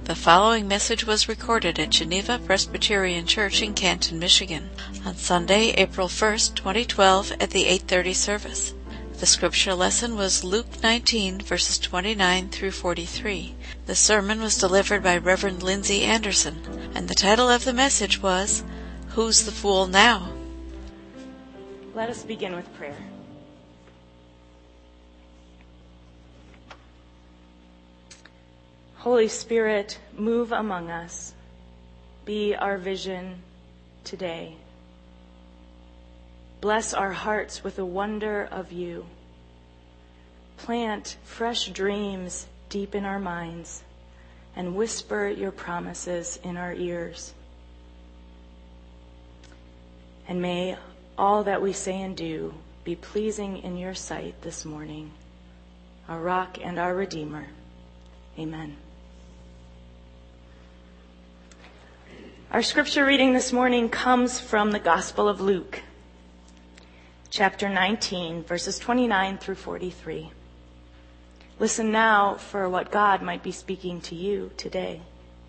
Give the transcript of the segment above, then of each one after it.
The following message was recorded at Geneva Presbyterian Church in Canton, Michigan, on Sunday, April 1st, 2012, at the 8:30 service. The scripture lesson was Luke 19, verses 29 through 43. The sermon was delivered by Reverend Lindsay Anderson, and the title of the message was, Who's the Fool Now? Let us begin with prayer. Holy Spirit, move among us. Be our vision today. Bless our hearts with the wonder of you. Plant fresh dreams deep in our minds and whisper your promises in our ears. And may all that we say and do be pleasing in your sight this morning, our rock and our Redeemer. Amen. Our scripture reading this morning comes from the Gospel of Luke, chapter 19, verses 29 through 43. Listen now for what God might be speaking to you today.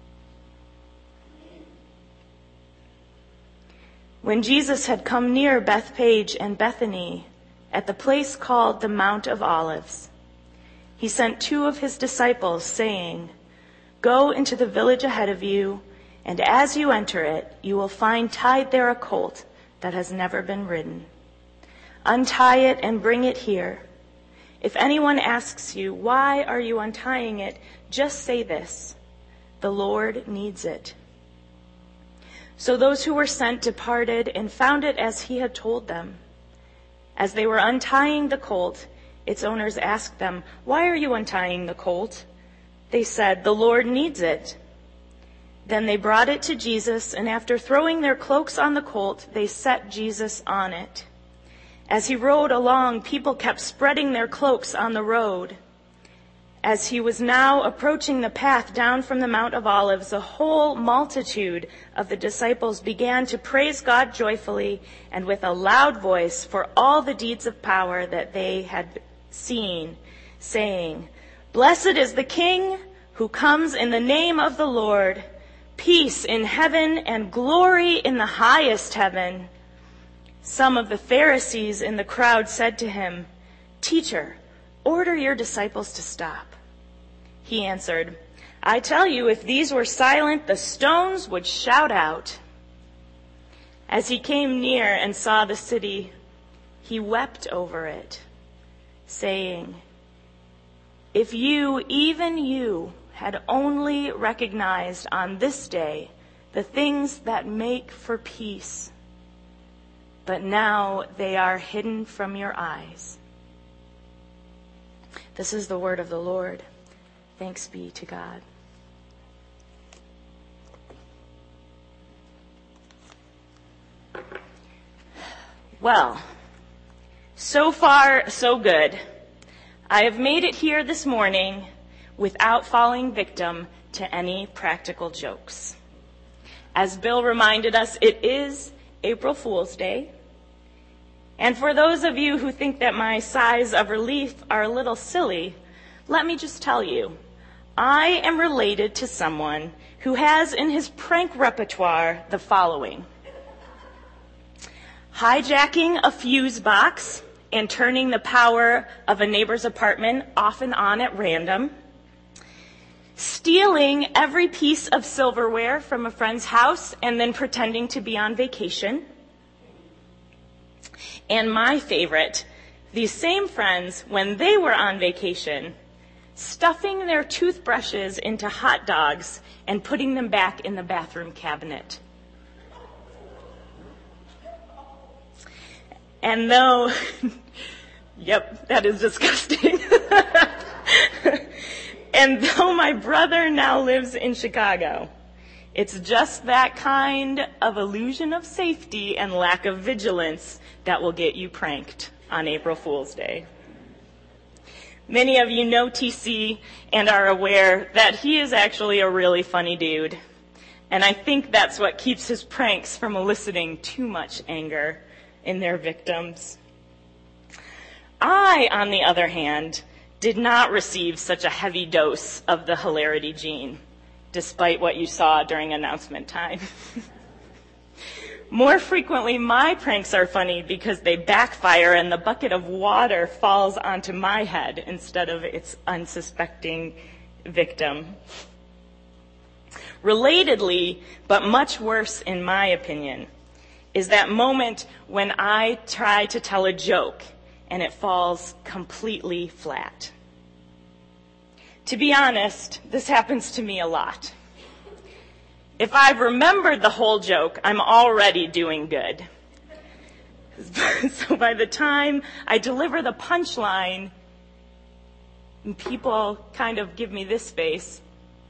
When Jesus had come near Bethphage and Bethany, at the place called the Mount of Olives, he sent two of his disciples, saying, "Go into the village ahead of you, and as you enter it, you will find tied there a colt that has never been ridden. Untie it and bring it here. If anyone asks you, 'Why are you untying it?' just say this, 'The Lord needs it.'" So those who were sent departed and found it as he had told them. As they were untying the colt, its owners asked them, "Why are you untying the colt?" They said, "The Lord needs it." Then they brought it to Jesus, and after throwing their cloaks on the colt, they set Jesus on it. As he rode along, people kept spreading their cloaks on the road. As he was now approaching the path down from the Mount of Olives, the whole multitude of the disciples began to praise God joyfully and with a loud voice for all the deeds of power that they had seen, saying, "Blessed is the King who comes in the name of the Lord. Peace in heaven and glory in the highest heaven." Some of the Pharisees in the crowd said to him, "Teacher, order your disciples to stop." He answered, "I tell you, if these were silent, the stones would shout out." As he came near and saw the city, he wept over it, saying, "If you, even you, had only recognized on this day the things that make for peace, but now they are hidden from your eyes." This is the word of the Lord. Thanks be to God. Well, so far, so good. I have made it here this morning without falling victim to any practical jokes. As Bill reminded us, it is April Fool's Day. And for those of you who think that my sighs of relief are a little silly, let me just tell you, I am related to someone who has in his prank repertoire the following: hijacking a fuse box and turning the power of a neighbor's apartment off and on at random, stealing every piece of silverware from a friend's house and then pretending to be on vacation, and my favorite, these same friends, when they were on vacation, stuffing their toothbrushes into hot dogs and putting them back in the bathroom cabinet. And though, yep, that is disgusting. And though my brother now lives in Chicago, it's just that kind of illusion of safety and lack of vigilance that will get you pranked on April Fool's Day. Many of you know TC and are aware that he is actually a really funny dude. And I think that's what keeps his pranks from eliciting too much anger in their victims. I, on the other hand, did not receive such a heavy dose of the hilarity gene. despite what you saw during announcement time. More frequently, my pranks are funny because they backfire and the bucket of water falls onto my head instead of its unsuspecting victim. Relatedly, but much worse in my opinion, is that moment when I try to tell a joke and it falls completely flat. To be honest, this happens to me a lot. If I've remembered the whole joke, I'm already doing good. So by the time I deliver the punchline, and people kind of give me this face,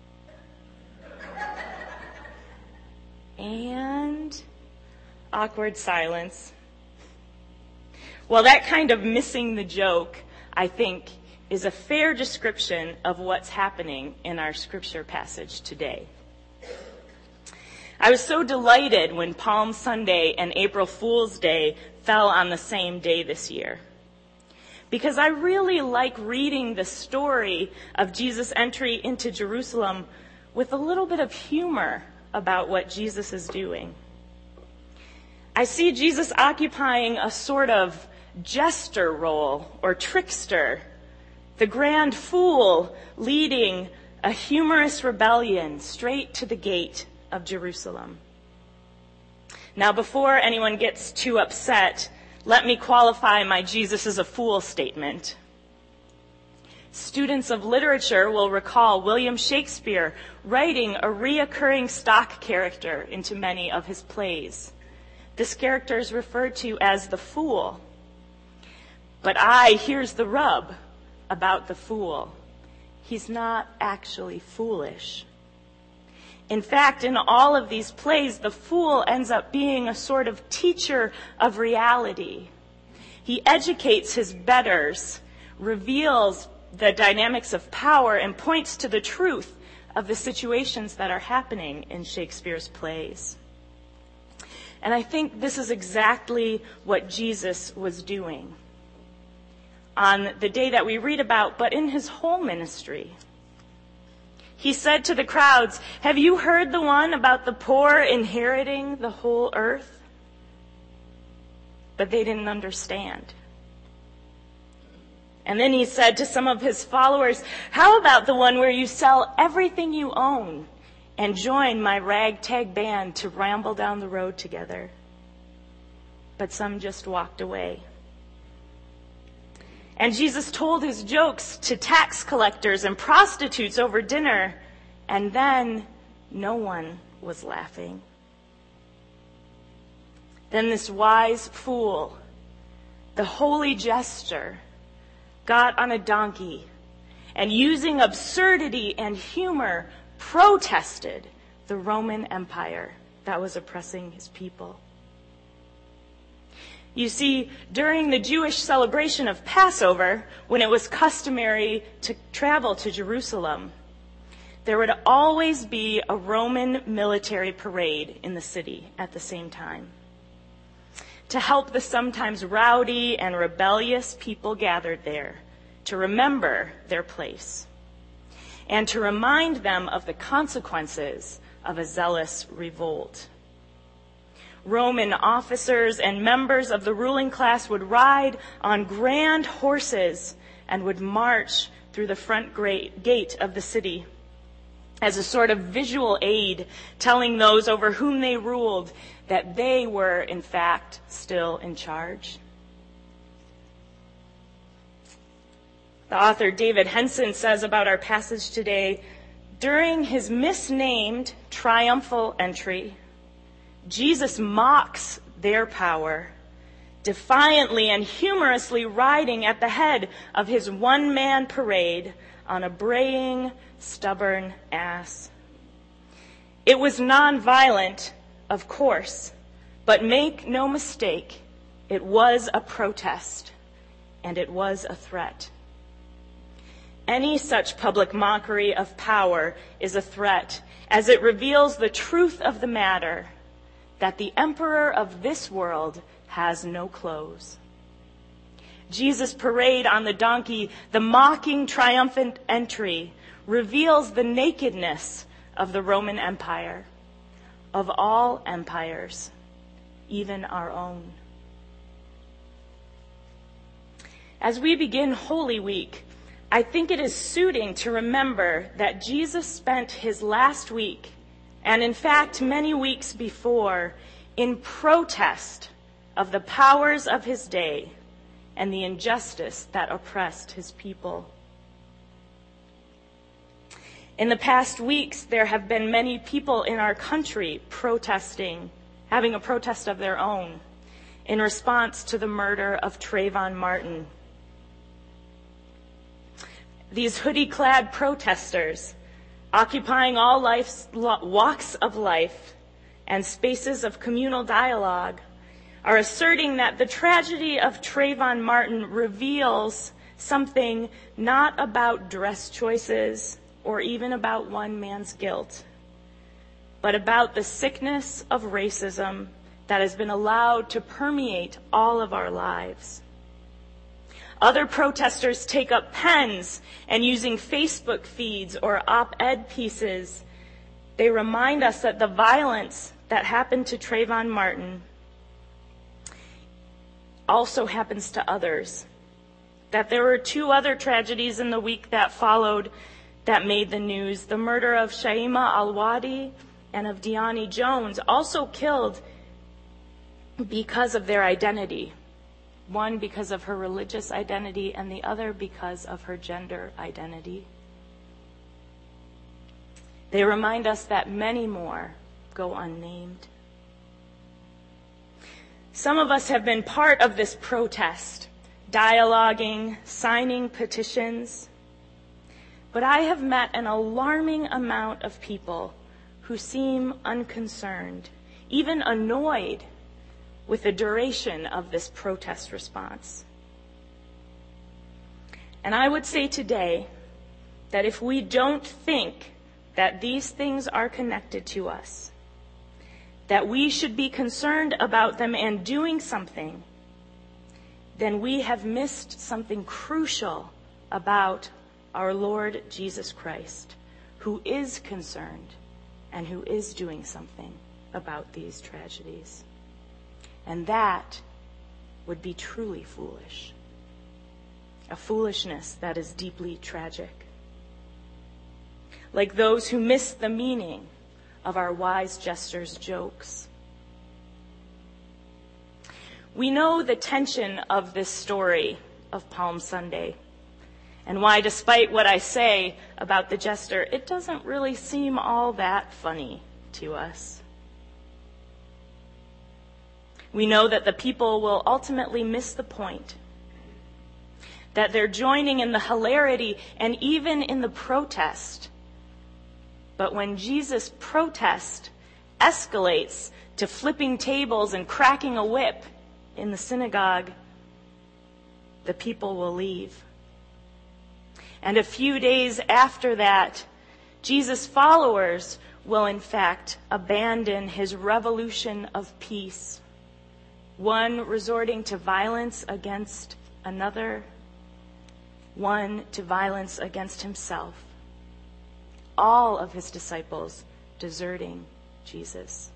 and awkward silence. Well, that kind of missing the joke, I think, is a fair description of what's happening in our scripture passage today. I was so delighted when Palm Sunday and April Fool's Day fell on the same day this year, because I really like reading the story of Jesus' entry into Jerusalem with a little bit of humor about what Jesus is doing. I see Jesus occupying a sort of jester role or trickster, the grand fool leading a humorous rebellion straight to the gate of Jerusalem. Now, before anyone gets too upset, let me qualify my Jesus is a fool statement. Students of literature will recall William Shakespeare writing a reoccurring stock character into many of his plays. This character is referred to as the fool. But here's the rub about the fool. He's not actually foolish. In fact, in all of these plays, the fool ends up being a sort of teacher of reality. He educates his betters, reveals the dynamics of power, and points to the truth of the situations that are happening in Shakespeare's plays. And I think this is exactly what Jesus was doing on the day that we read about, but in his whole ministry. He said to the crowds, "Have you heard the one about the poor inheriting the whole earth?" But they didn't understand. And then he said to some of his followers, "How about the one where you sell everything you own and join my ragtag band to ramble down the road together?" But some just walked away. And Jesus told his jokes to tax collectors and prostitutes over dinner, and then no one was laughing. Then this wise fool, the holy jester, got on a donkey and, using absurdity and humor, protested the Roman Empire that was oppressing his people. You see, during the Jewish celebration of Passover, when it was customary to travel to Jerusalem, there would always be a Roman military parade in the city at the same time, to help the sometimes rowdy and rebellious people gathered there to remember their place and to remind them of the consequences of a zealous revolt. Roman officers and members of the ruling class would ride on grand horses and would march through the front gate of the city as a sort of visual aid, telling those over whom they ruled that they were, in fact, still in charge. The author David Henson says about our passage today, during his misnamed triumphal entry, Jesus mocks their power, defiantly and humorously riding at the head of his one-man parade on a braying, stubborn ass. It was nonviolent, of course, but make no mistake, it was a protest, and it was a threat. Any such public mockery of power is a threat, as it reveals the truth of the matter, that the emperor of this world has no clothes. Jesus' parade on the donkey, the mocking triumphant entry, reveals the nakedness of the Roman Empire, of all empires, even our own. As we begin Holy Week, I think it is suiting to remember that Jesus spent his last week, and in fact many weeks before, in protest of the powers of his day and the injustice that oppressed his people. In the past weeks, there have been many people in our country protesting, having a protest of their own, in response to the murder of Trayvon Martin. These hoodie-clad protesters, occupying all walks of life and spaces of communal dialogue, are asserting that the tragedy of Trayvon Martin reveals something not about dress choices or even about one man's guilt, but about the sickness of racism that has been allowed to permeate all of our lives. Other protesters take up pens and, using Facebook feeds or op-ed pieces, they remind us that the violence that happened to Trayvon Martin also happens to others. That there were two other tragedies in the week that followed that made the news. The murder of Shaima Al-Wadi and of Deani Jones, also killed because of their identity. One because of her religious identity and the other because of her gender identity. They remind us that many more go unnamed. Some of us have been part of this protest, dialoguing, signing petitions. But I have met an alarming amount of people who seem unconcerned, even annoyed with the duration of this protest response. And I would say today that if we don't think that these things are connected to us, that we should be concerned about them and doing something, then we have missed something crucial about our Lord Jesus Christ, who is concerned and who is doing something about these tragedies. And that would be truly foolish, a foolishness that is deeply tragic. Like those who miss the meaning of our wise jesters' jokes. We know the tension of this story of Palm Sunday, and why, despite what I say about the jester, it doesn't really seem all that funny to us. We know that the people will ultimately miss the point, that they're joining in the hilarity and even in the protest. But when Jesus' protest escalates to flipping tables and cracking a whip in the synagogue, the people will leave. And a few days after that, Jesus' followers will in fact abandon his revolution of peace, one resorting to violence against another, one to violence against himself. All of his disciples deserting Jesus.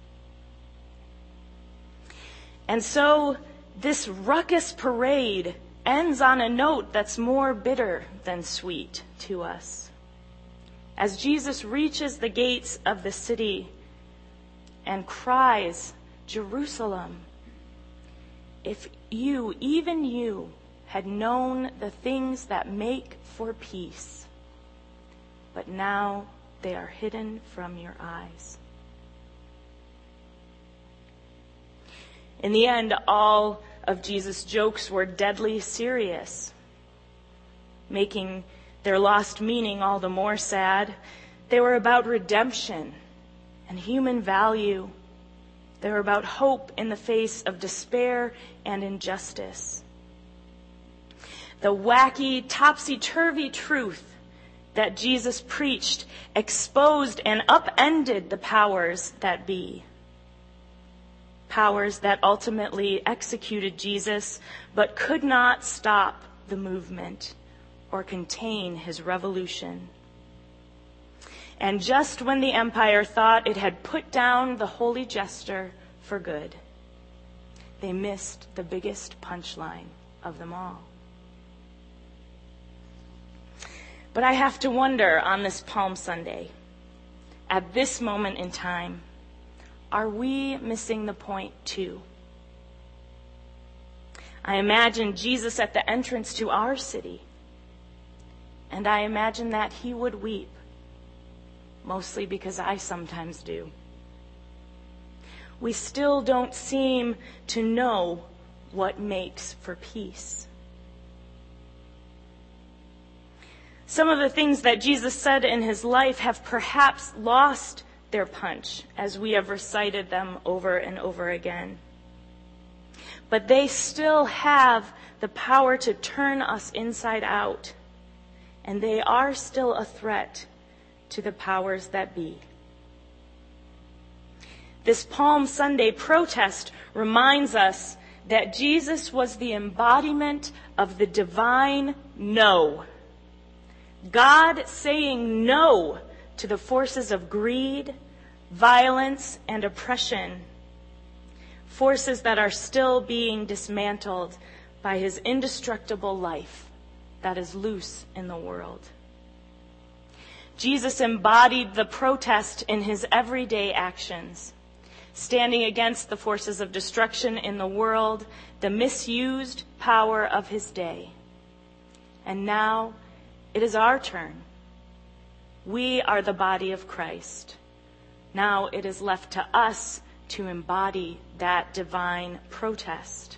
And so this ruckus parade ends on a note that's more bitter than sweet to us. As Jesus reaches the gates of the city and cries, "Jerusalem, if you, even you, had known the things that make for peace, but now they are hidden from your eyes." In the end, all of Jesus' jokes were deadly serious, making their lost meaning all the more sad. They were about redemption and human value. They were about hope in the face of despair and injustice. The wacky, topsy-turvy truth that Jesus preached exposed and upended the powers that be. Powers that ultimately executed Jesus, but could not stop the movement or contain his revolution. And just when the empire thought it had put down the holy jester for good, they missed the biggest punchline of them all. But I have to wonder on this Palm Sunday, at this moment in time, are we missing the point too? I imagine Jesus at the entrance to our city, and I imagine that he would weep, mostly because I sometimes do. We still don't seem to know what makes for peace. Some of the things that Jesus said in his life have perhaps lost their punch as we have recited them over and over again. But they still have the power to turn us inside out, and they are still a threat to the powers that be. This Palm Sunday protest reminds us that Jesus was the embodiment of the divine no. God saying no to the forces of greed, violence, and oppression, forces that are still being dismantled by his indestructible life that is loose in the world. Jesus embodied the protest in his everyday actions, standing against the forces of destruction in the world, the misused power of his day. And now it is our turn. We are the body of Christ. Now it is left to us to embody that divine protest.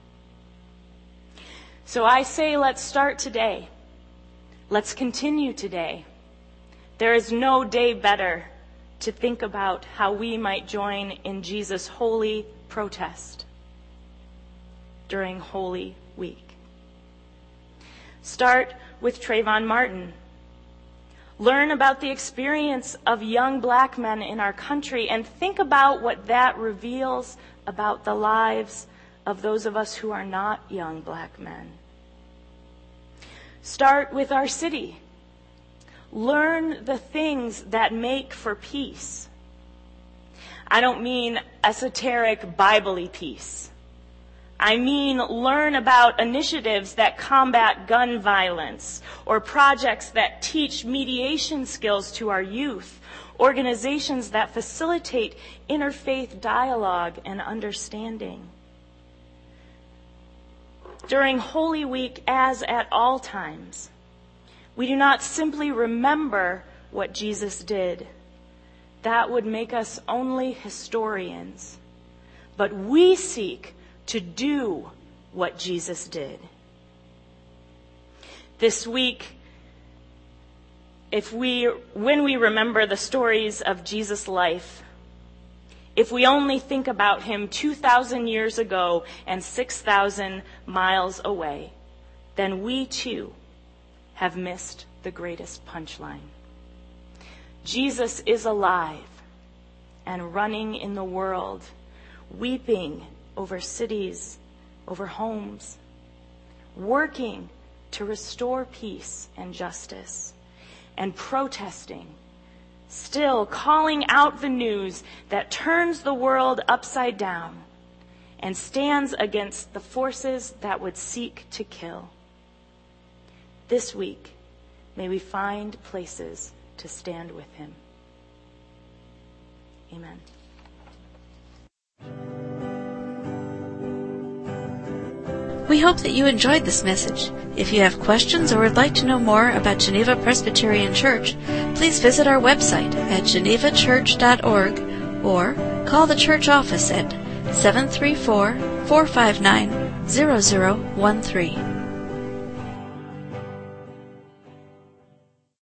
So I say, let's start today. Let's continue today. There is no day better to think about how we might join in Jesus' holy protest during Holy Week. Start with Trayvon Martin. Learn about the experience of young black men in our country and think about what that reveals about the lives of those of us who are not young black men. Start with our city. Learn the things that make for peace. I don't mean esoteric Bible-y peace. I mean learn about initiatives that combat gun violence or projects that teach mediation skills to our youth, organizations that facilitate interfaith dialogue and understanding. During Holy Week, as at all times, we do not simply remember what Jesus did. That would make us only historians. But we seek to do what Jesus did. This week, when we remember the stories of Jesus' life, if we only think about him 2,000 years ago and 6,000 miles away, then we too have missed the greatest punchline. Jesus is alive and running in the world, weeping over cities, over homes, working to restore peace and justice, and protesting, still calling out the news that turns the world upside down and stands against the forces that would seek to kill. This week, may we find places to stand with him. Amen. We hope that you enjoyed this message. If you have questions or would like to know more about Geneva Presbyterian Church, please visit our website at genevachurch.org or call the church office at 734-459-0013.